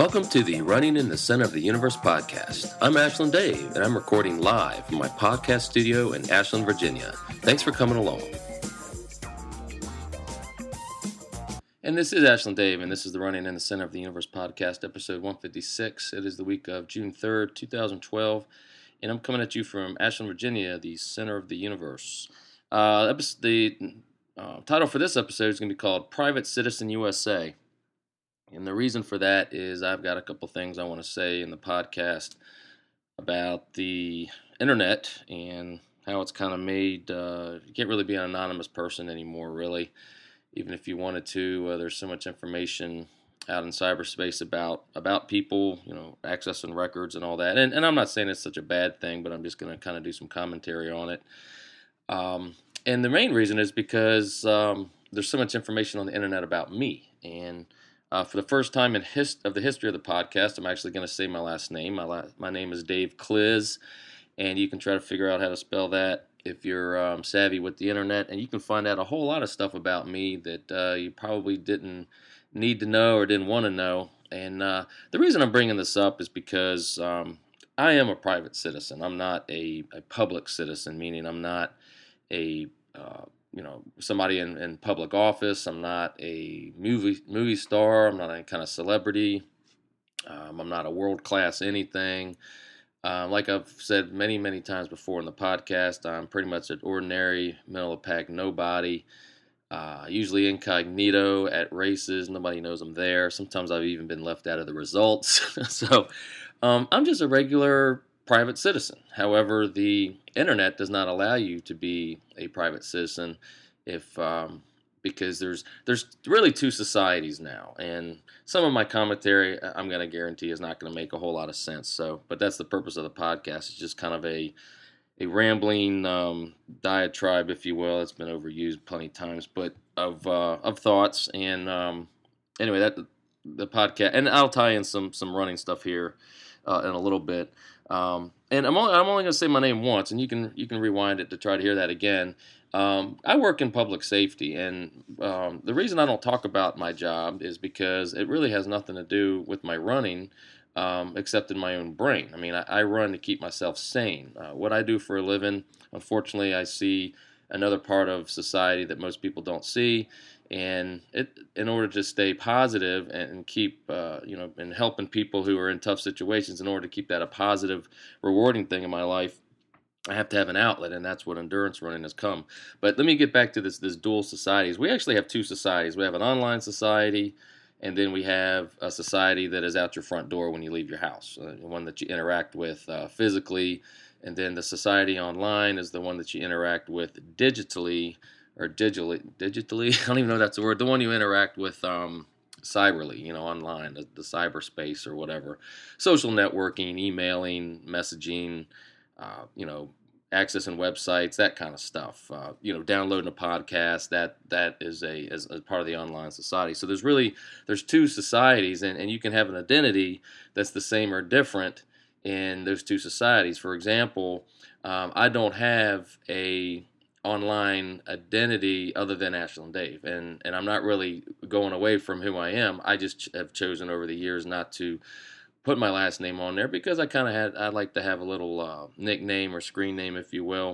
Welcome to the Running in the Center of the Universe podcast. I'm Ashland Dave, and I'm recording live from my podcast studio in Ashland, Virginia. Thanks for coming along. And this is Ashland Dave, and this is the Running in the Center of the Universe podcast, episode 156. It is the week of June 3rd, 2012, and I'm coming at you from Ashland, Virginia, the center of the universe. The title for this episode is going to be called Private Citizen USA. And the reason for that is I've got a couple things I want to say in the podcast about the internet and how it's kind of made, you can't really be an anonymous person anymore, really. Even if you wanted to, there's so much information out in cyberspace about people, accessing records and all that. And I'm not saying it's such a bad thing, but I'm just going to kind of do some commentary on it. And the main reason is because there's so much information on the internet about me. And for the first time in the history of the podcast, I'm actually going to say my last name. My name is Dave Kliz, and you can try to figure out how to spell that if you're savvy with the internet. And you can find out a whole lot of stuff about me that you probably didn't need to know or didn't want to know. And the reason I'm bringing this up is because I am a private citizen. I'm not a public citizen, meaning I'm not a somebody in public office. I'm not a movie star. I'm not any kind of celebrity. I'm not a world-class anything. Like I've said many, many times before in the podcast, I'm pretty much an ordinary, middle-of-the-pack nobody, usually incognito at races. Nobody knows I'm there. Sometimes I've even been left out of the results. So I'm just a regular private citizen. However, the internet does not allow you to be a private citizen because there's really two societies now, and some of my commentary I'm going to guarantee is not going to make a whole lot of sense. But that's the purpose of the podcast. It's just kind of a rambling diatribe, if you will. It's been overused plenty of times, but of thoughts. And anyway, that the podcast, and I'll tie in some running stuff here in a little bit. And I'm only going to say my name once, and you can rewind it to try to hear that again. I work in public safety, and the reason I don't talk about my job is because it really has nothing to do with my running, except in my own brain. I mean, I run to keep myself sane. What I do for a living, unfortunately, I see another part of society that most people don't see. And in order to stay positive and keep, and helping people who are in tough situations, in order to keep that a positive, rewarding thing in my life, I have to have an outlet, and that's what endurance running has come. But let me get back to this dual societies. We actually have two societies. We have an online society, and then we have a society that is out your front door when you leave your house, one that you interact with physically, and then the society online is the one that you interact with digitally. I don't even know if that's the word, the one you interact with cyberly, online, the cyberspace or whatever, social networking, emailing, messaging, accessing websites, that kind of stuff, downloading a podcast, that is as part of the online society. So there's two societies, and you can have an identity that's the same or different in those two societies. For example, I don't have a online identity other than Ashland Dave, and I'm not really going away from who I am. I just have chosen over the years not to put my last name on there because I like to have a little nickname or screen name, if you will,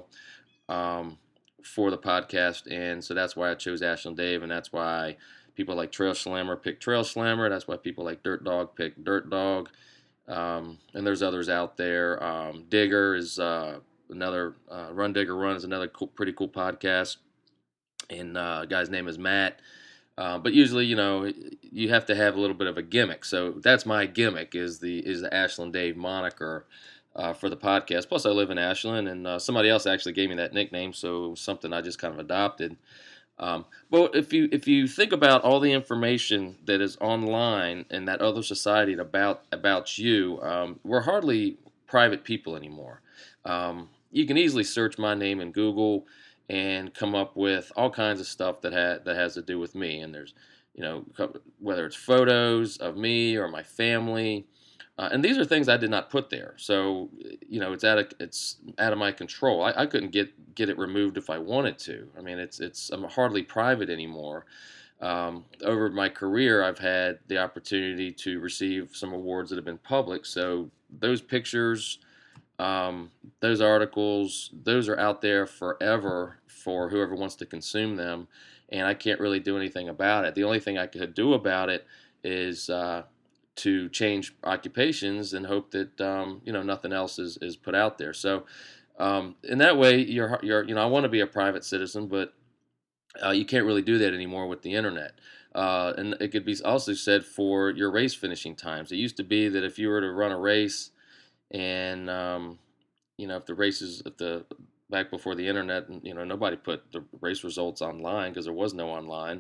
for the podcast, and so that's why I chose Ashland Dave, and that's why people like Trail Slammer pick Trail Slammer. That's why people like Dirt Dog pick Dirt Dog, and there's others out there. Digger is another Run Digger Run is another pretty cool podcast, and guy's name is Matt. But usually, you have to have a little bit of a gimmick. So that's my gimmick is the Ashland Dave moniker for the podcast. Plus, I live in Ashland, and somebody else actually gave me that nickname, so it was something I just kind of adopted. But if you think about all the information that is online in that other society about you, we're hardly private people anymore. You can easily search my name in Google and come up with all kinds of stuff that has to do with me. And there's, whether it's photos of me or my family, and these are things I did not put there. So, it's out of my control. I couldn't get it removed if I wanted to. I mean, I'm hardly private anymore. Over my career, I've had the opportunity to receive some awards that have been public. So those pictures, those articles, those are out there forever for whoever wants to consume them, and I can't really do anything about it. The only thing I could do about it is to change occupations and hope that nothing else is put out there. So in that way, I want to be a private citizen, but you can't really do that anymore with the internet. And it could be also said for your race finishing times. It used to be that if you were to run a race and if the races if the back before the internet, nobody put the race results online because there was no online.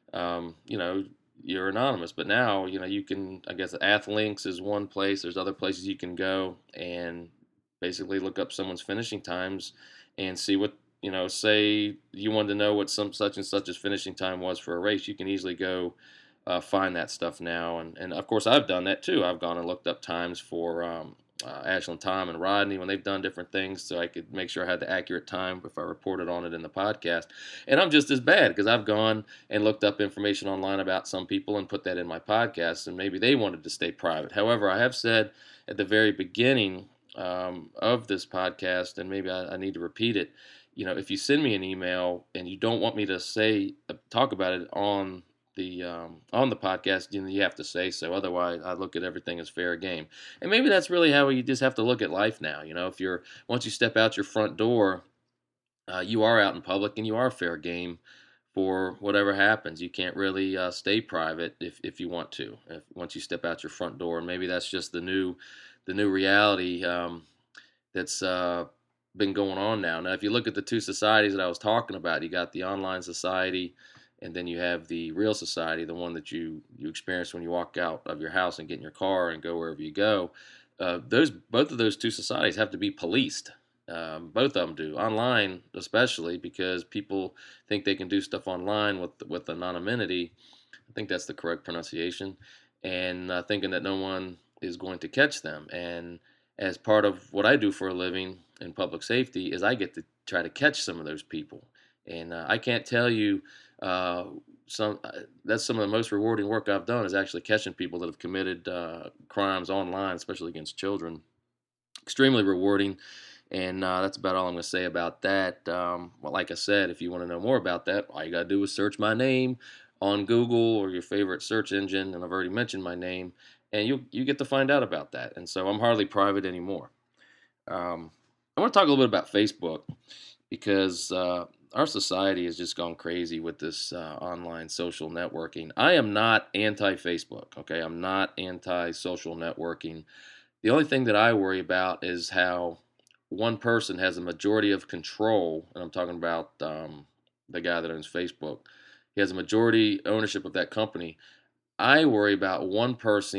You're anonymous. But now, you can. I guess Athlinks is one place. There's other places you can go and basically look up someone's finishing times and see what. Say you wanted to know what some such and such's finishing time was for a race, you can easily go find that stuff now. And of course, I've done that too. I've gone and looked up times for Ashland, Tom, and Rodney when they've done different things, so I could make sure I had the accurate time if I reported on it in the podcast. And I'm just as bad because I've gone and looked up information online about some people and put that in my podcast, and maybe they wanted to stay private. However, I have said at the very beginning of this podcast, and maybe I need to repeat it. If you send me an email and you don't want me to talk about it on the podcast, you have to say so. Otherwise, I look at everything as fair game. And maybe that's really how you just have to look at life now. If once you step out your front door, you are out in public and you are fair game for whatever happens. You can't really stay private if you want to. Once you step out your front door, and maybe that's just the new reality that's been going on now. Now, if you look at the two societies that I was talking about, you got the online society, and then you have the real society, the one that you experience when you walk out of your house and get in your car and go wherever you go. Both of those two societies have to be policed. Both of them do. Online, especially, because people think they can do stuff online with anonymity. I think that's the correct pronunciation, and thinking that no one is going to catch them. And as part of what I do for a living in public safety is I get to try to catch some of those people. And I can't tell you that's some of the most rewarding work I've done is actually catching people that have committed crimes online, especially against children. Extremely rewarding. And that's about all I'm going to say about that. Well, like I said, if you want to know more about that, all you got to do is search my name on Google or your favorite search engine, and I've already mentioned my name, and you get to find out about that. And so I'm hardly private anymore. I want to talk a little bit about Facebook because our society has just gone crazy with this online social networking. I am not anti-Facebook, okay? I'm not anti-social networking. The only thing that I worry about is how one person has a majority of control, and I'm talking about the guy that owns Facebook. He has a majority ownership of that company. I worry about one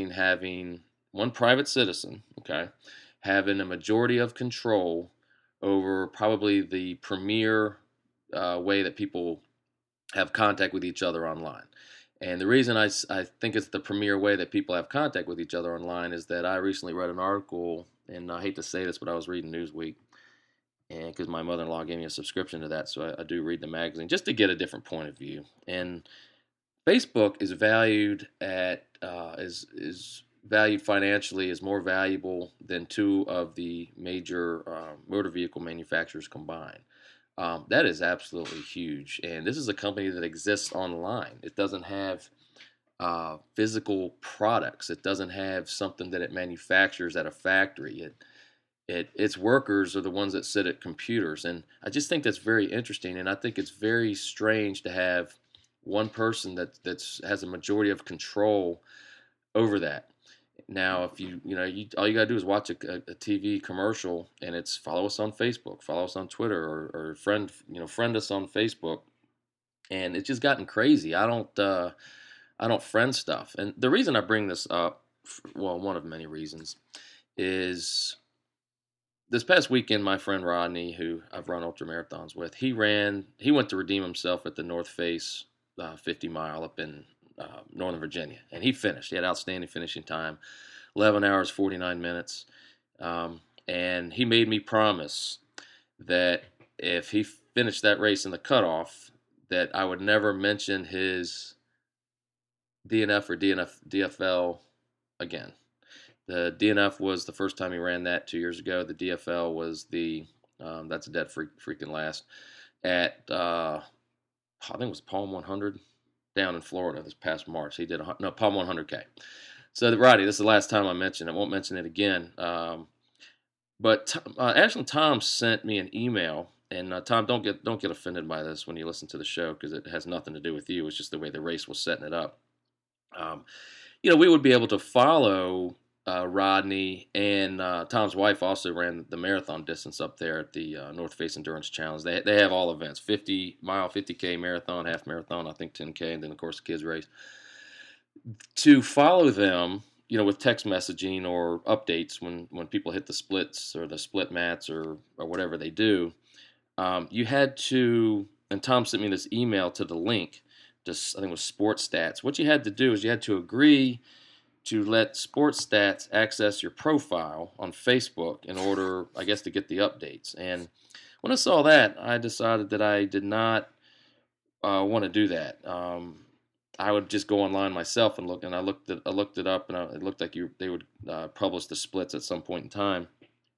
private citizen, okay, having a majority of control over probably the premier way that people have contact with each other online. And the reason I think it's the premier way that people have contact with each other online is that I recently read an article, and I hate to say this, but I was reading Newsweek, and because my mother-in-law gave me a subscription to that, so I do read the magazine just to get a different point of view. And Facebook is valued at is valued financially as more valuable than two of the major motor vehicle manufacturers combined. That is absolutely huge, and this is a company that exists online. It doesn't have physical products. It doesn't have something that it manufactures at a factory. Its workers are the ones that sit at computers, and I just think that's very interesting. And I think it's very strange to have one person that has a majority of control over that. Now, if all you gotta do is watch a TV commercial, and it's follow us on Facebook, follow us on Twitter, or friend us on Facebook, and it's just gotten crazy. I don't friend stuff, and the reason I bring this up, well, one of many reasons, is this past weekend, my friend Rodney, who I've run ultra marathons with, he went to redeem himself at the North Face 50 mile up in Northern Virginia, and he finished. He had outstanding finishing time, 11 hours 49 minutes, and he made me promise that if he finished that race in the cutoff, that I would never mention his DNF or DFL again. The DNF was the first time he ran that 2 years ago. The DFL was that's a dead freaking last at I think it was Palm 100 down in Florida this past March. He did Palm 100K. So Roddy, this is the last time I mention it. I won't mention it again. But actually, Tom sent me an email, and Tom, don't get offended by this when you listen to the show because it has nothing to do with you. It's just the way the race was setting it up. We would be able to follow Rodney, and Tom's wife also ran the marathon distance up there at the North Face Endurance Challenge. They have all events: 50-mile, 50K marathon, half marathon, I think 10K, and then of course the kids race. To follow them, with text messaging or updates when people hit the splits or the split mats or whatever they do, you had to. And Tom sent me this email to the link. Just I think it was Sports Stats. What you had to do is you had to agree to let Sports Stats access your profile on Facebook in order, I guess, to get the updates. And when I saw that, I decided that I did not want to do that. I would just go online myself and look, and I looked it up, and it looked like they would publish the splits at some point in time.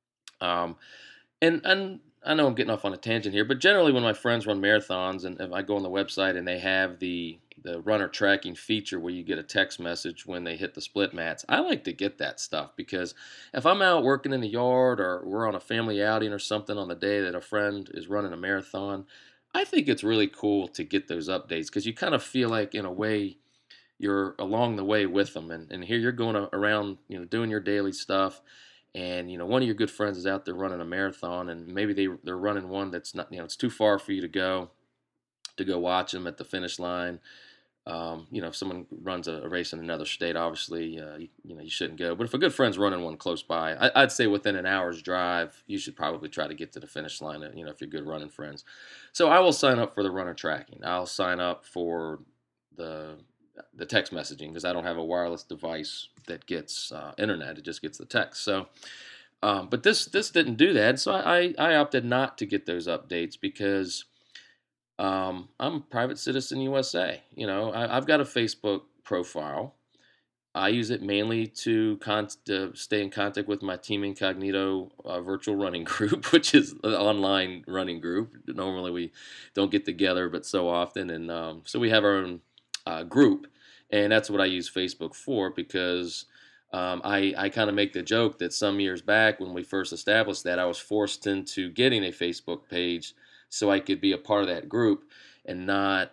And I know I'm getting off on a tangent here, but generally when my friends run marathons and if I go on the website and they have the runner tracking feature where you get a text message when they hit the split mats, I like to get that stuff because if I'm out working in the yard or we're on a family outing or something on the day that a friend is running a marathon, I think it's really cool to get those updates because you kind of feel like in a way you're along the way with them. And here you're going around, doing your daily stuff. And, one of your good friends is out there running a marathon, and maybe they're running one that's not, it's too far for you to go watch them at the finish line. If someone runs a race in another state, obviously, you shouldn't go. But if a good friend's running one close by, I'd say within an hour's drive, you should probably try to get to the finish line, if you're good running friends. So I will sign up for the runner tracking. I'll sign up for the text messaging because I don't have a wireless device that gets internet. It just gets the text. So, but this didn't do that. So I opted not to get those updates because I'm a private citizen USA. I've got a Facebook profile. I use it mainly to stay in contact with my Team Incognito virtual running group, which is an online running group. Normally we don't get together, but so often. And so we have our own group, and that's what I use Facebook for because I kind of make the joke that some years back when we first established that I was forced into getting a Facebook page so I could be a part of that group and not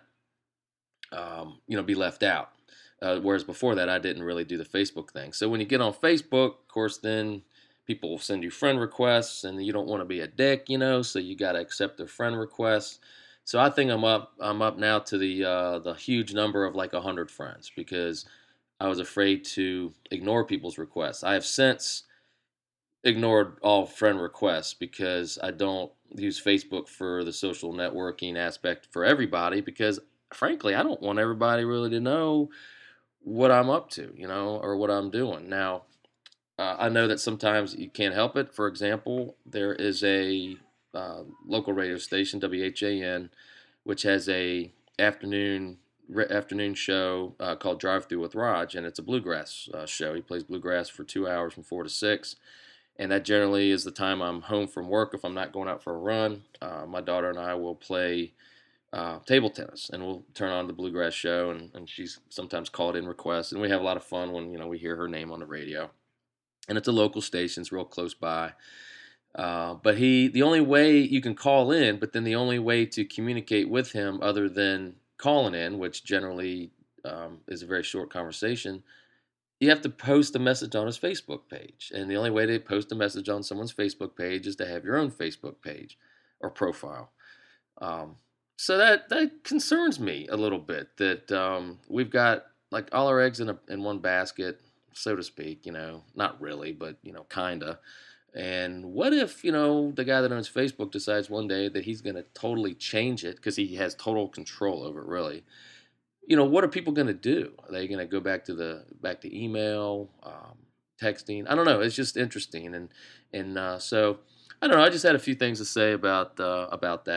be left out. Whereas before that I didn't really do the Facebook thing. So when you get on Facebook, of course, then people will send you friend requests, and you don't want to be a dick, so you got to accept their friend requests. So I think I'm up now to the huge number of like 100 friends because I was afraid to ignore people's requests. I have since ignored all friend requests because I don't use Facebook for the social networking aspect for everybody because frankly, I don't want everybody really to know what I'm up to, or what I'm doing. Now, I know that sometimes you can't help it. For example, there is a local radio station, WHAN, which has a afternoon show called Drive Through with Raj, and it's a bluegrass show. He plays bluegrass for 2 hours from 4 to 6, and that generally is the time I'm home from work if I'm not going out for a run. My daughter and I will play table tennis, and we'll turn on the bluegrass show, and she's sometimes called in requests, and we have a lot of fun when we hear her name on the radio. And it's a local station, it's real close by. But the only way you can call in, but then the only way to communicate with him other than calling in, which generally is a very short conversation, you have to post a message on his Facebook page. And the only way to post a message on someone's Facebook page is to have your own Facebook page or profile. So that concerns me a little bit that we've got like all our eggs in one basket, so to speak, not really, but, kinda. And what if, the guy that owns Facebook decides one day that he's going to totally change it because he has total control over it, really? What are people going to do? Are they going to go back to email, texting? I don't know. It's just interesting. And so, I don't know. I just had a few things to say about that.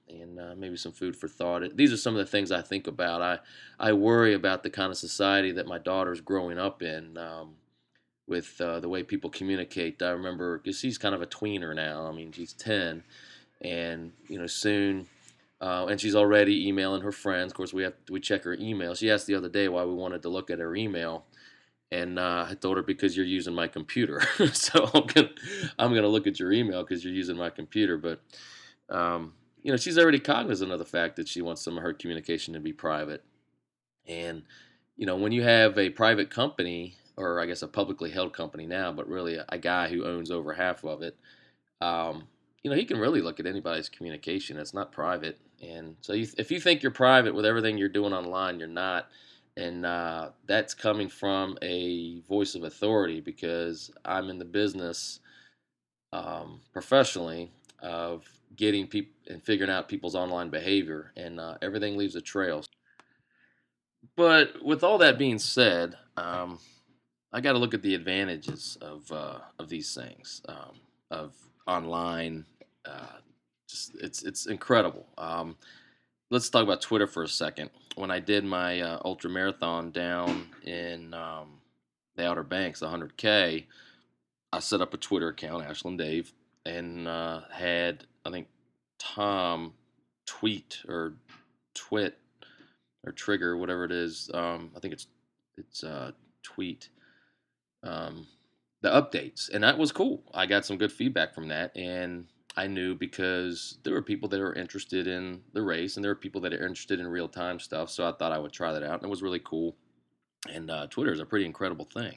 and maybe some food for thought. These are some of the things I think about. I worry about the kind of society that my daughter's growing up in, with the way people communicate. I remember, because she's kind of a tweener now. I mean, she's 10, and soon, and she's already emailing her friends. Of course, we check her email. She asked the other day why we wanted to look at her email, and I told her, because you're using my computer. So I'm gonna look at your email because you're using my computer. But she's already cognizant of the fact that she wants some of her communication to be private. And when you have a private company, or I guess a publicly held company now, but really a guy who owns over half of it, he can really look at anybody's communication. It's not private. And so if you think you're private with everything you're doing online, you're not. And that's coming from a voice of authority, because I'm in the business professionally of getting people and figuring out people's online behavior, and everything leaves a trail. But with all that being said, I got to look at the advantages of these things, of online. It's incredible. Let's talk about Twitter for a second. When I did my ultra marathon down in the Outer Banks, 100K, I set up a Twitter account, Ashland Dave, and had, I think, Tom tweet or twit or trigger, whatever it is. I think it's tweet the updates, and that was cool. I got some good feedback from that, and I knew, because there were people that are interested in the race, and there are people that are interested in real-time stuff, so I thought I would try that out, and it was really cool. And Twitter is a pretty incredible thing.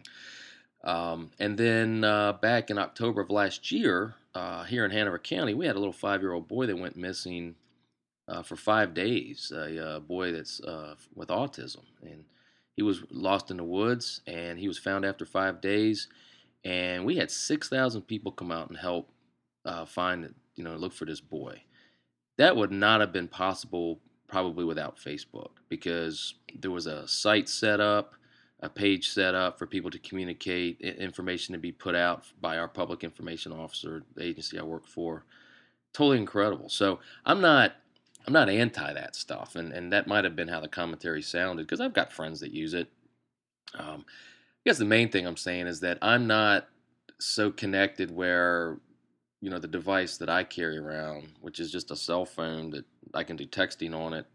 And then back in October of last year, here in Hanover County, we had a little 5-year-old boy that went missing for 5 days, a boy that's with autism, and he was lost in the woods, and he was found after 5 days, and we had 6,000 people come out and help find, look for this boy. That would not have been possible probably without Facebook, because there was a site set up, a page set up for people to communicate, information to be put out by our public information officer, the agency I work for. Totally incredible. So I'm not anti that stuff, and that might have been how the commentary sounded, because I've got friends that use it. I guess the main thing I'm saying is that I'm not so connected where, the device that I carry around, which is just a cell phone that I can do texting on it.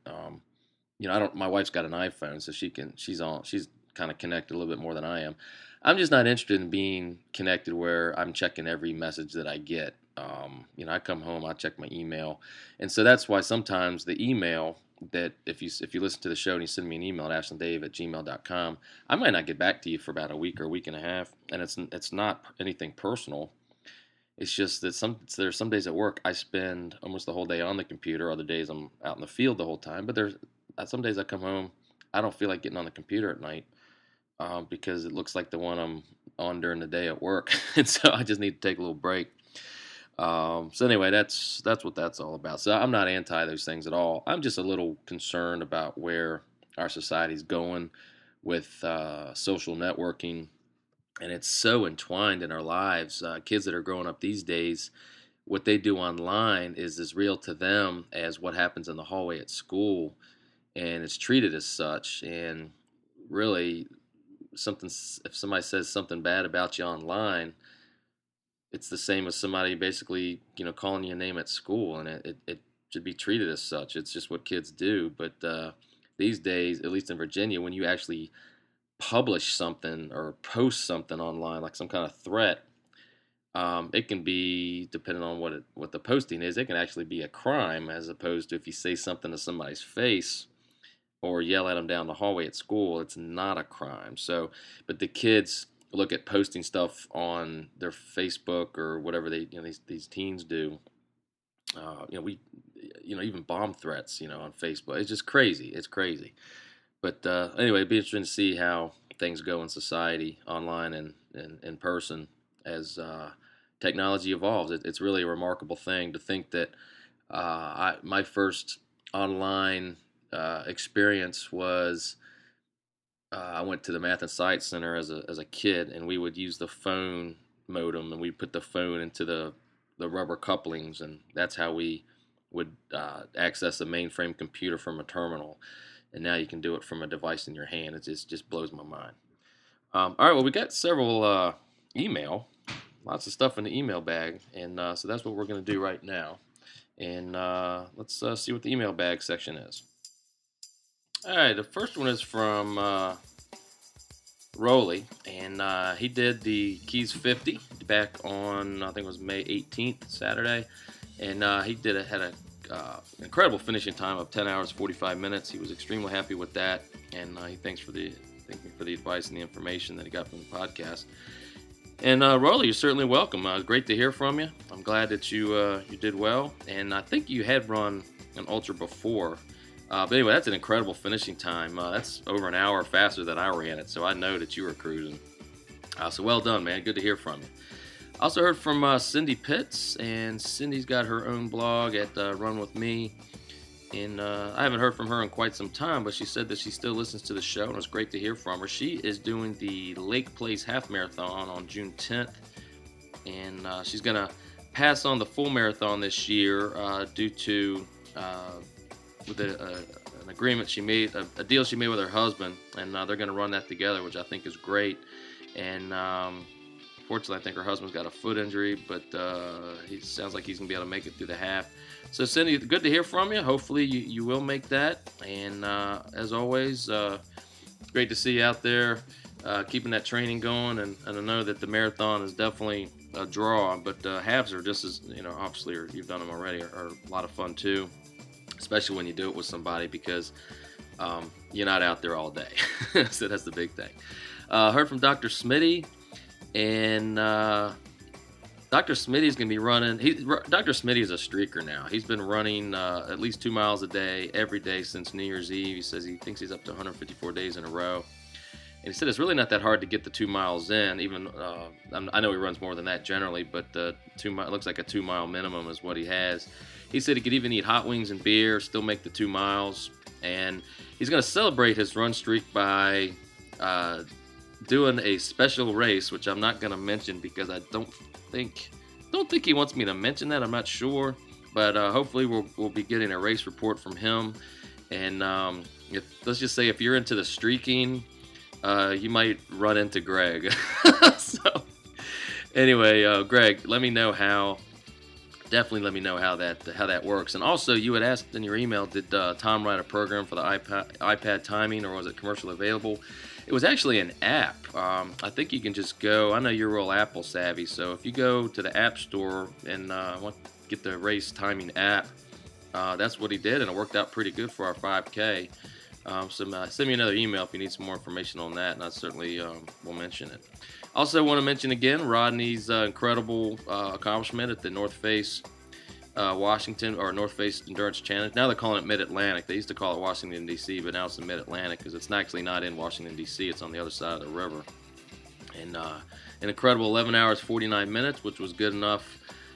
My wife's got an iPhone, so she's kind of connected a little bit more than I am. I'm just not interested in being connected where I'm checking every message that I get. I come home, I check my email, and so that's why sometimes the email that, if you listen to the show and you send me an email at ashlanddave@gmail.com, I might not get back to you for about a week or a week and a half, and it's not anything personal. It's just that there's some days at work I spend almost the whole day on the computer. Other days I'm out in the field the whole time. But there's some days I come home, I don't feel like getting on the computer at night, because it looks like the one I'm on during the day at work, and so I just need to take a little break. So anyway, that's what that's all about. So I'm not anti those things at all. I'm just a little concerned about where our society's going with social networking, and it's so entwined in our lives. Kids that are growing up these days, what they do online is as real to them as what happens in the hallway at school, and it's treated as such. And really, if somebody says something bad about you online, it's the same as somebody basically, calling you a name at school, and it should be treated as such. It's just what kids do. But these days, at least in Virginia, when you actually publish something or post something online, like some kind of threat, it can be, depending on what the posting is, it can actually be a crime, as opposed to if you say something to somebody's face or yell at them down the hallway at school, it's not a crime. So, but the kids look at posting stuff on their Facebook or whatever these teens do. Even bomb threats, on Facebook. It's just crazy. It's crazy. But anyway, it'd be interesting to see how things go in society, online and in person, as technology evolves. It's really a remarkable thing to think that my first online experience was, I went to the Math and Science Center as a kid, and we would use the phone modem, and we put the phone into the rubber couplings, and that's how we would access a mainframe computer from a terminal, and now you can do it from a device in your hand. It just blows my mind. All right, well, we got several email, lots of stuff in the email bag, and so that's what we're going to do right now. And let's see what the email bag section is. All right, the first one is from Rolly, and he did the Keys 50 back on, I think it was May 18th, Saturday, and he had an incredible finishing time of 10 hours 45 minutes. He was extremely happy with that, and he thanks me for the advice and the information that he got from the podcast. And Rolly, you're certainly welcome. Great to hear from you. I'm glad that you did well, and I think you had run an ultra before. But anyway, that's an incredible finishing time. That's over an hour faster than I ran it, so I know that you were cruising. So well done, man. Good to hear from you. I also heard from Cindy Pitts, and Cindy's got her own blog at Run With Me. And I haven't heard from her in quite some time, but she said that she still listens to the show, and it was great to hear from her. She is doing the Lake Place Half Marathon on June 10th, and she's going to pass on the full marathon this year due to with an agreement she made, a deal she made with her husband, and they're going to run that together, which I think is great. And fortunately, I think her husband's got a foot injury, but he sounds like he's going to be able to make it through the half. So, Cindy, good to hear from you. Hopefully, you will make that. And as always, great to see you out there keeping that training going. And I know that the marathon is definitely a draw, but halves are just as, obviously, you've done them already, are a lot of fun too, especially when you do it with somebody because you're not out there all day. So that's the big thing. Heard from Dr. Smitty, and Dr. Smitty is going to be running. Dr. Smitty is a streaker now. He's been running at least 2 miles a day every day since New Year's Eve. He says he thinks he's up to 154 days in a row. And he said it's really not that hard to get the 2 miles in. Even I know he runs more than that generally, but it looks like a 2 mile minimum is what he has. He said he could even eat hot wings and beer, still make the 2 miles. And he's going to celebrate his run streak by doing a special race, which I'm not going to mention because I don't think he wants me to mention that. I'm not sure, but hopefully we'll be getting a race report from him. And let's just say if you're into the streaking, you might run into Greg. So anyway, Greg, definitely let me know how that works. And also, you had asked in your email, did Tom write a program for the iPad timing, or was it commercially available? It was actually an app. I think you can just go. I know you're real Apple savvy, so if you go to the App Store and get the race timing app, that's what he did, and it worked out pretty good for our 5K. So send me another email if you need some more information on that, and I certainly will mention it. Also, want to mention again Rodney's incredible accomplishment at the North Face Washington, or North Face Endurance Challenge. Now they're calling it Mid-Atlantic. They used to call it Washington, D.C., but now it's the Mid-Atlantic because it's actually not in Washington, D.C. It's on the other side of the river. And an incredible 11 hours, 49 minutes, which was good enough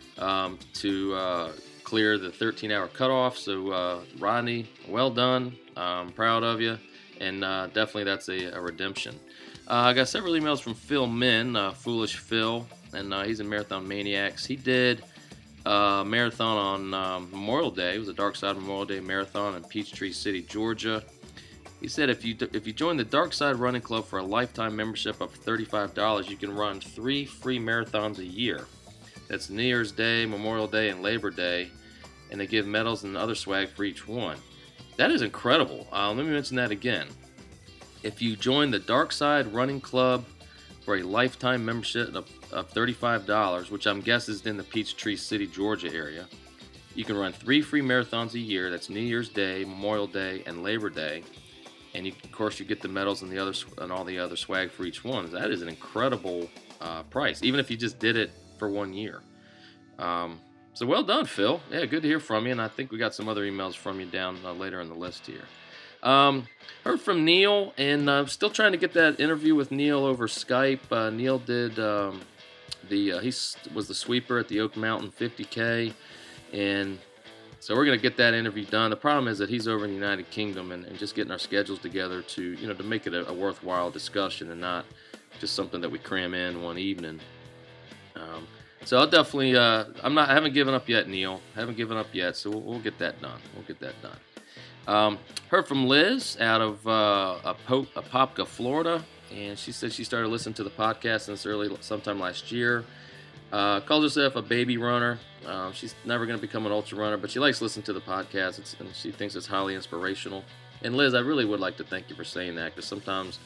to clear the 13-hour cutoff. So, Rodney, well done. I'm proud of you. And definitely that's a redemption. I got several emails from Phil Min, Foolish Phil, and he's in Marathon Maniacs. He did a marathon on Memorial Day. It was a Dark Side Memorial Day marathon in Peachtree City, Georgia. He said if you join the Dark Side Running Club for a lifetime membership of $35, you can run 3 free marathons a year. That's New Year's Day, Memorial Day, and Labor Day, and they give medals and other swag for each one. That is incredible. Let me mention that again. If you join the Dark Side Running Club for a lifetime membership of $35, which I'm guessing is in the Peachtree City, Georgia area, you can run 3 free marathons a year. That's New Year's Day, Memorial Day, and Labor Day. And of course, you get the medals and all the other swag for each one. That is an incredible price, even if you just did it for 1 year. So well done, Phil. Yeah, good to hear from you. And I think we got some other emails from you down later in the list here. Heard from Neil, and I'm still trying to get that interview with Neil over Skype. Neil did he was the sweeper at the Oak Mountain 50K, and so we're going to get that interview done. The problem is that he's over in the United Kingdom, and just getting our schedules together to make it a worthwhile discussion and not just something that we cram in one evening. So I'll definitely. I haven't given up yet, Neil. I haven't given up yet. So we'll get that done. We'll get that done. Heard from Liz out of Apopka, Florida, and she said she started listening to the podcast since sometime last year. Calls herself a baby runner. She's never going to become an ultra runner, but she likes listening to the podcast, and she thinks it's highly inspirational. And Liz, I really would like to thank you for saying that, because sometimes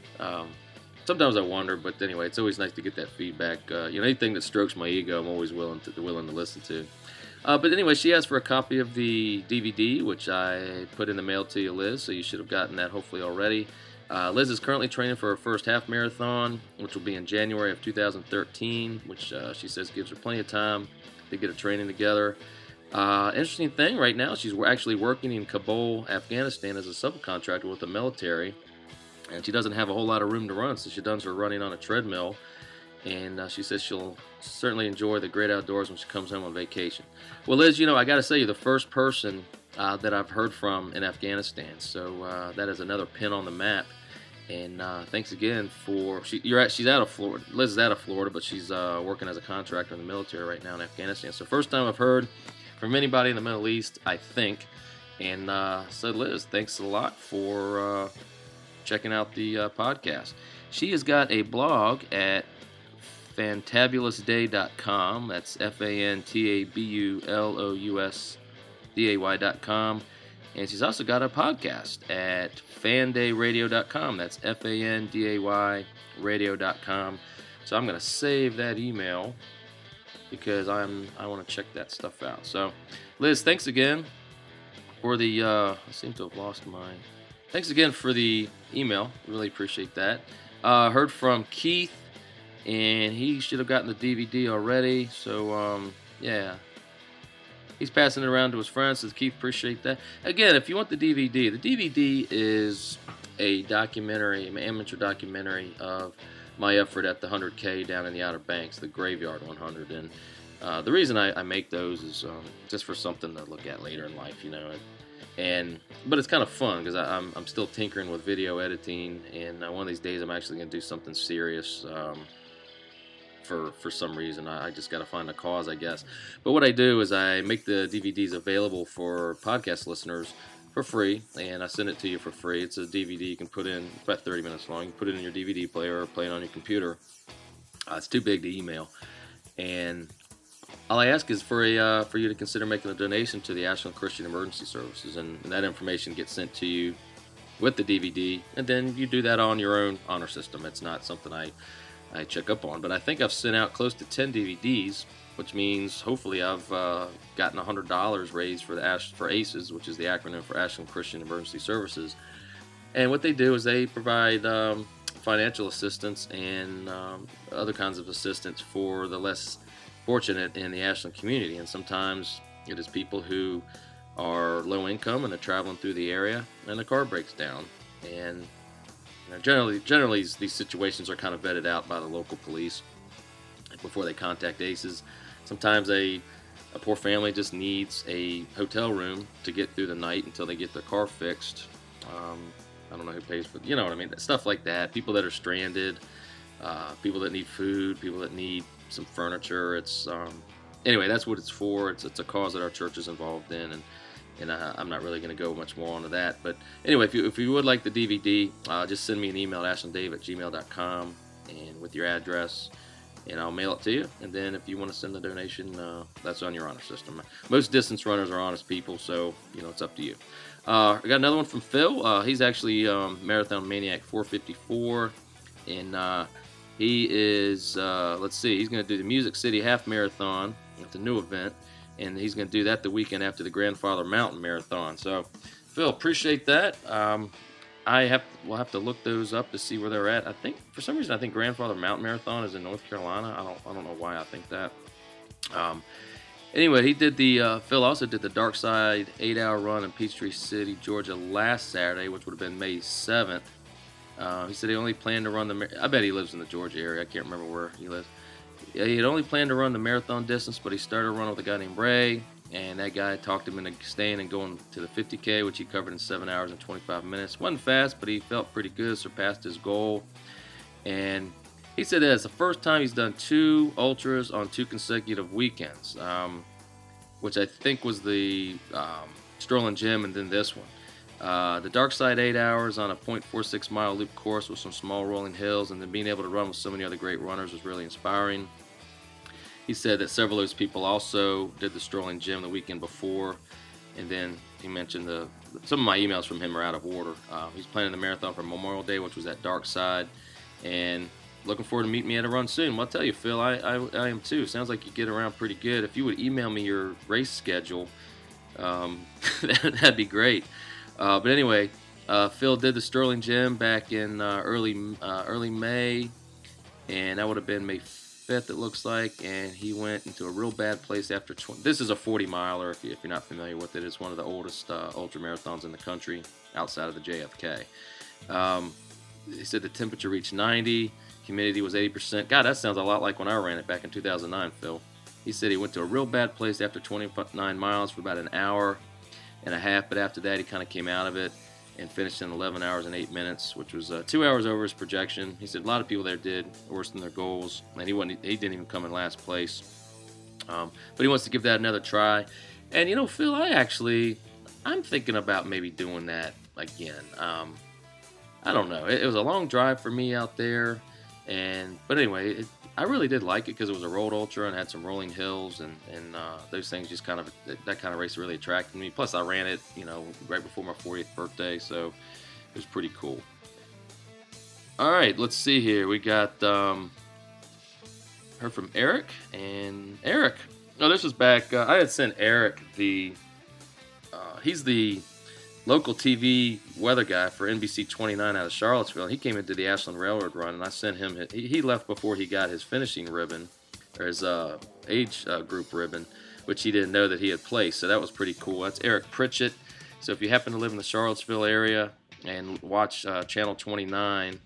I wonder, but anyway, it's always nice to get that feedback. Anything that strokes my ego, I'm always willing to listen to. But anyway, she asked for a copy of the DVD, which I put in the mail to you, Liz, so you should have gotten that hopefully already. Liz is currently training for her first half marathon, which will be in January of 2013, which she says gives her plenty of time to get her training together. Interesting thing, right now she's actually working in Kabul, Afghanistan as a subcontractor with the military, and she doesn't have a whole lot of room to run, so she does her running on a treadmill. And she says she'll certainly enjoy the great outdoors when she comes home on vacation. Well, Liz, I got to say, you're the first person that I've heard from in Afghanistan. So that is another pin on the map. And thanks again for she's out of Florida. Liz is out of Florida, but she's working as a contractor in the military right now in Afghanistan. So first time I've heard from anybody in the Middle East, I think. And so Liz, thanks a lot for checking out the podcast. She has got a blog at fantabulousday.com. That's fantabulousday.com. And she's also got a podcast at fandayradio.com. That's FANDAY radio.com. So I'm going to save that email because I want to check that stuff out. So, Liz, thanks again for the I seem to have lost mine. Thanks again for the email. Really appreciate that. Heard from Keith, and he should have gotten the DVD already. So, yeah. He's passing it around to his friends. Says, Keith, appreciate that. Again, if you want the DVD is a documentary, an amateur documentary of my effort at the 100K down in the Outer Banks, the Graveyard 100. And the reason I make those is just for something to look at later in life, But it's kind of fun because I'm still tinkering with video editing, and one of these days I'm actually going to do something serious. For some reason, I just got to find a cause, I guess. But what I do is I make the DVDs available for podcast listeners for free, and I send it to you for free. It's a DVD you can put in, about 30 minutes long. You can put it in your DVD player or play it on your computer. It's too big to email. And all I ask is for you to consider making a donation to the Ashland Christian Emergency Services, and that information gets sent to you with the DVD, and then you do that on your own honor system. It's not something I check up on, but I think I've sent out close to 10 DVDs, which means hopefully I've gotten $100 raised for ACES, which is the acronym for Ashland Christian Emergency Services. And what they do is they provide financial assistance and other kinds of assistance for the less fortunate in the Ashland community. And sometimes it is people who are low income and they're traveling through the area and the car breaks down. And generally, these situations are kind of vetted out by the local police before they contact ACES. Sometimes a poor family just needs a hotel room to get through the night until they get their car fixed. I don't know who pays for, what I mean, stuff like that. People that are stranded, people that need food, people that need some furniture. It's anyway, that's what it's for. It's a cause that our church is involved in, and I'm not really going to go much more onto that. But anyway, if you would like the DVD, just send me an email at ashlanddave@gmail.com and with your address, and I'll mail it to you. And then if you want to send the donation, that's on your honor system. Most distance runners are honest people, so it's up to you. I got another one from Phil. He's actually Marathon Maniac 454, and he is he's going to do the Music City Half Marathon. It's a new event. And he's going to do that the weekend after the Grandfather Mountain Marathon. So, Phil, appreciate that. We'll have to look those up to see where they're at. I think for some reason Grandfather Mountain Marathon is in North Carolina. I don't know why I think that. Anyway, he did Phil also did the Dark Side 8-hour run in Peachtree City, Georgia last Saturday, which would have been May 7th. He said he only planned to run I bet he lives in the Georgia area. I can't remember where he lives. He had only planned to run the marathon distance, but he started a run with a guy named Ray, and that guy talked him into staying and going to the 50K, which he covered in 7 hours and 25 minutes. Wasn't fast, but he felt pretty good, surpassed his goal. And He said that it's the first time he's done 2 ultras on 2 consecutive weekends, which I think was the Sterling Gym and then this one. The Dark Side 8 hours on a 0.46 mile loop course with some small rolling hills, and then being able to run with so many other great runners was really inspiring. He said that several of those people also did the Sterling Gym the weekend before, and then he mentioned some of my emails from him are out of order. He's planning the marathon for Memorial Day, which was at Dark Side, and looking forward to meeting me at a run soon. Well, I'll tell you, Phil, I am too. Sounds like you get around pretty good. If you would email me your race schedule, that'd be great. But anyway, Phil did the Sterling Gym back in early May, and that would have been May 5th, it looks like, and he went into a real bad place after 20. This is a 40-miler, if you're not familiar with it. It's one of the oldest ultra marathons in the country outside of the JFK. He said the temperature reached 90, humidity was 80%. God, that sounds a lot like when I ran it back in 2009, Phil. He said he went to a real bad place after 29 miles for about an hour and a half, but after that he kind of came out of it and finished in 11 hours and 8 minutes, which was 2 hours over his projection. He said a lot of people there did worse than their goals, and he didn't even come in last place. But he wants to give that another try. And Phil, I'm thinking about maybe doing that again. I don't know. It was a long drive for me out there, but anyway, I really did like it because it was a road ultra and had some rolling hills, and those things just that kind of race really attracted me. Plus, I ran it, right before my 40th birthday, so it was pretty cool. All right, let's see here. We got heard from Eric, and Eric. No, this was back. I had sent Eric he's the local TV weather guy for NBC 29 out of Charlottesville. He came into the Ashland Railroad run, and I sent him. He left before he got his finishing ribbon, or his age group ribbon, which he didn't know that he had placed. So that was pretty cool. That's Eric Pritchett. So if you happen to live in the Charlottesville area and watch Channel 29,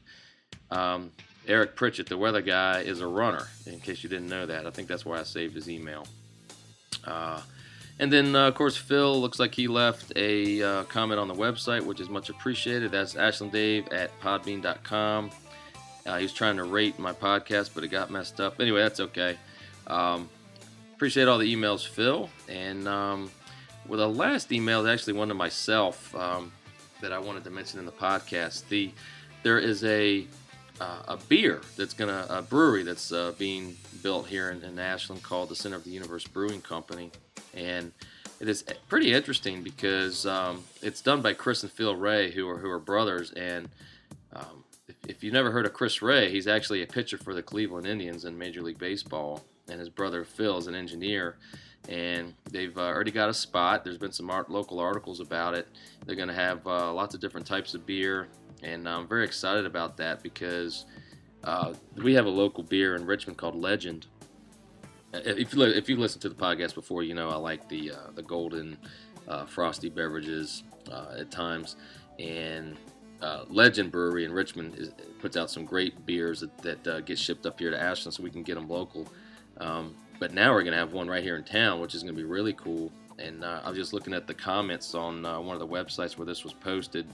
Eric Pritchett, the weather guy, is a runner. In case you didn't know that, I think that's why I saved his email. And then, of course, Phil looks like he left a comment on the website, which is much appreciated. That's ashlanddave@podbean.com. He was trying to rate my podcast, but it got messed up. Anyway, that's okay. Appreciate all the emails, Phil. And the last email is actually one to myself that I wanted to mention in the podcast. There is a beer a brewery that's being built here in Ashland called the Center of the Universe Brewing Company. And it is pretty interesting because it's done by Chris and Phil Ray, who are brothers. And if you've never heard of Chris Ray, he's actually a pitcher for the Cleveland Indians in Major League Baseball. And his brother Phil is an engineer. And they've already got a spot. There's been some local articles about it. They're going to have lots of different types of beer. And I'm very excited about that because we have a local beer in Richmond called Legend. If you've listened to the podcast before, I like the golden frosty beverages at times, and Legend Brewery in Richmond puts out some great beers that get shipped up here to Ashland, so we can get them local. But now we're going to have one right here in town, which is going to be really cool. And I was just looking at the comments on one of the websites where this was posted.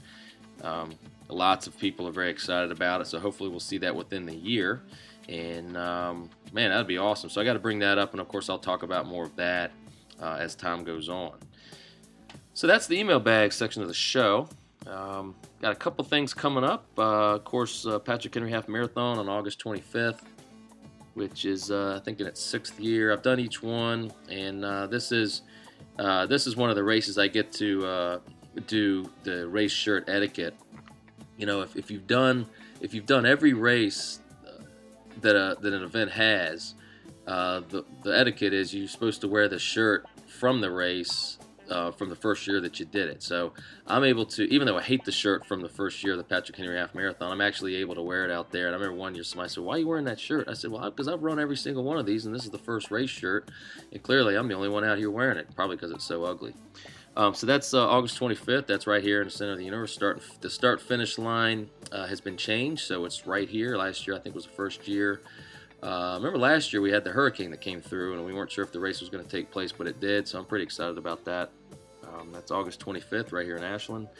Lots of people are very excited about it, so hopefully we'll see that within the year. And, man, that'd be awesome. So I got to bring that up, and, of course, I'll talk about more of that as time goes on. So that's the email bag section of the show. Got a couple things coming up. Of course, Patrick Henry Half Marathon on August 25th, which is, I think, in its 6th year. I've done each one, and this is one of the races I get to do the race shirt etiquette. If you've done every race that an event has, the etiquette is you're supposed to wear the shirt from the race from the first year that you did it. So I'm able to, even though I hate the shirt from the first year of the Patrick Henry Half Marathon, I'm actually able to wear it out there. And I remember one year somebody said, "Why are you wearing that shirt?" I said, "Well, because I've run every single one of these, and this is the first race shirt. And clearly I'm the only one out here wearing it, probably because it's so ugly." So that's August 25th. That's right here in the Center of the Universe. The start-finish line has been changed, so it's right here. Last year, I think, was the first year. Remember last year we had the hurricane that came through, and we weren't sure if the race was going to take place, but it did, so I'm pretty excited about that. That's August 25th right here in Ashland.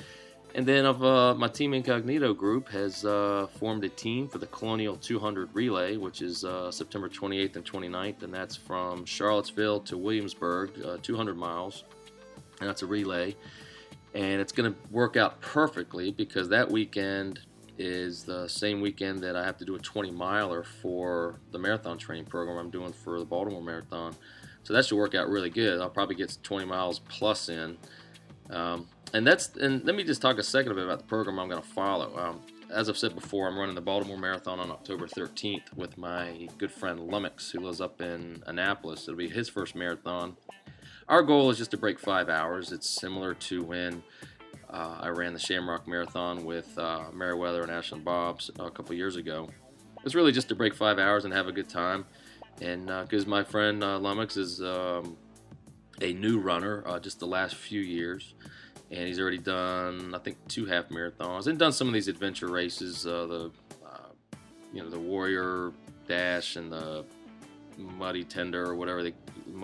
And then my Team Incognito group has formed a team for the Colonial 200 Relay, which is September 28th and 29th, and that's from Charlottesville to Williamsburg, 200 miles, and that's a relay. And it's going to work out perfectly because that weekend is the same weekend that I have to do a 20-miler for the marathon training program I'm doing for the Baltimore Marathon. So that should work out really good. I'll probably get 20 miles plus in. And let me just talk a second about the program I'm going to follow. As I've said before, I'm running the Baltimore Marathon on October 13th with my good friend Lummox, who lives up in Annapolis. It'll be his first marathon. Our goal is just to break 5 hours. It's similar to when I ran the Shamrock Marathon with Meriwether and Ashland Bobs a couple years ago. It's really just to break 5 hours and have a good time. And because my friend Lummox is a new runner, just the last few years. And he's already done, I think, 2 half marathons and done some of these adventure races, the Warrior Dash and the Muddy Tender or whatever, the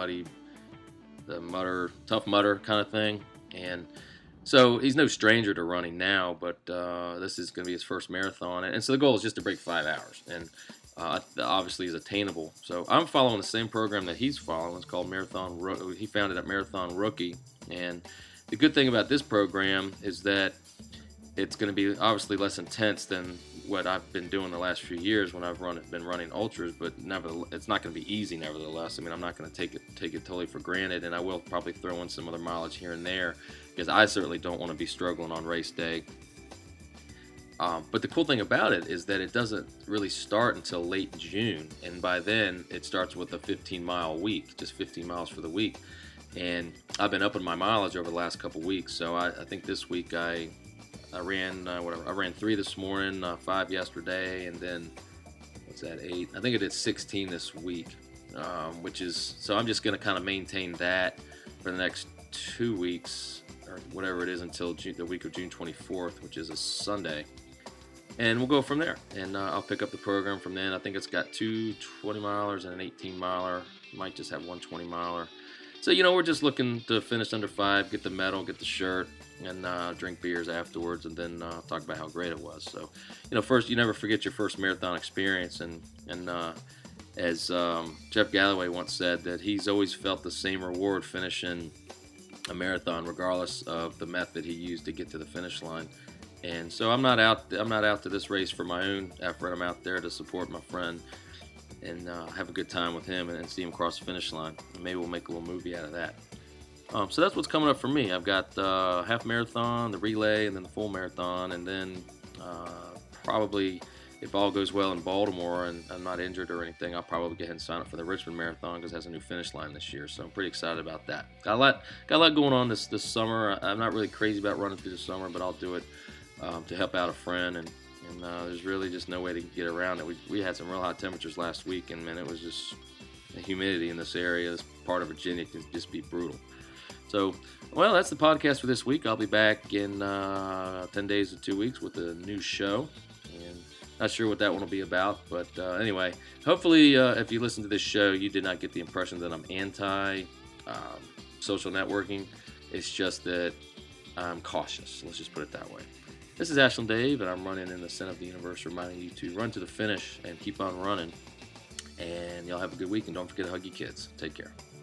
Tough Mudder kind of thing. And so he's no stranger to running now, but this is going to be his first marathon. And so the goal is just to break 5 hours. And obviously is attainable. So I'm following the same program that he's following. It's called Marathon. He founded at Marathon Rookie. And the good thing about this program is that it's going to be obviously less intense than what I've been doing the last few years when I've been running ultras, but nevertheless, it's not going to be easy. Nevertheless, I mean, I'm not going to take it totally for granted, and I will probably throw in some other mileage here and there because I certainly don't want to be struggling on race day. But the cool thing about it is that it doesn't really start until late June, and by then it starts with a 15-mile week, just 15 miles for the week. And I've been upping my mileage over the last couple weeks, so I think this week I ran I ran 3 this morning, 5 yesterday, and then 8? I think I did 16 this week, so I'm just going to kind of maintain that for the next 2 weeks or whatever it is until the week of June 24th, which is a Sunday. And we'll go from there, and I'll pick up the program from then. I think it's got 2 20-milers and an 18-miler. Might just have one 20-miler. So, we're just looking to finish under 5, get the medal, get the shirt, and drink beers afterwards, and then talk about how great it was. So, first, you never forget your first marathon experience. And as Jeff Galloway once said, that he's always felt the same reward finishing a marathon, regardless of the method he used to get to the finish line. And so I'm not out to this race for my own effort. I'm out there to support my friend and have a good time with him and see him cross the finish line. Maybe we'll make a little movie out of that. So that's what's coming up for me. I've got half marathon, the relay, and then the full marathon. And then probably, if all goes well in Baltimore and I'm not injured or anything, I'll probably go ahead and sign up for the Richmond Marathon because it has a new finish line this year. So I'm pretty excited about that. Got a lot going on this summer. I'm not really crazy about running through the summer, but I'll do it to help out a friend. And there's really just no way to get around it. We had some real hot temperatures last week, and man, it was just the humidity in this area, this part of Virginia, can just be brutal. So, well, that's the podcast for this week. I'll be back in 10 days to 2 weeks with a new show, and not sure what that one will be about, but anyway, hopefully if you listen to this show, you did not get the impression that I'm anti-social networking. It's just that I'm cautious. Let's just put it that way. This is Ashland Dave, and I'm running in the center of the universe, reminding you to run to the finish and keep on running. And y'all have a good week, and don't forget to hug your kids. Take care.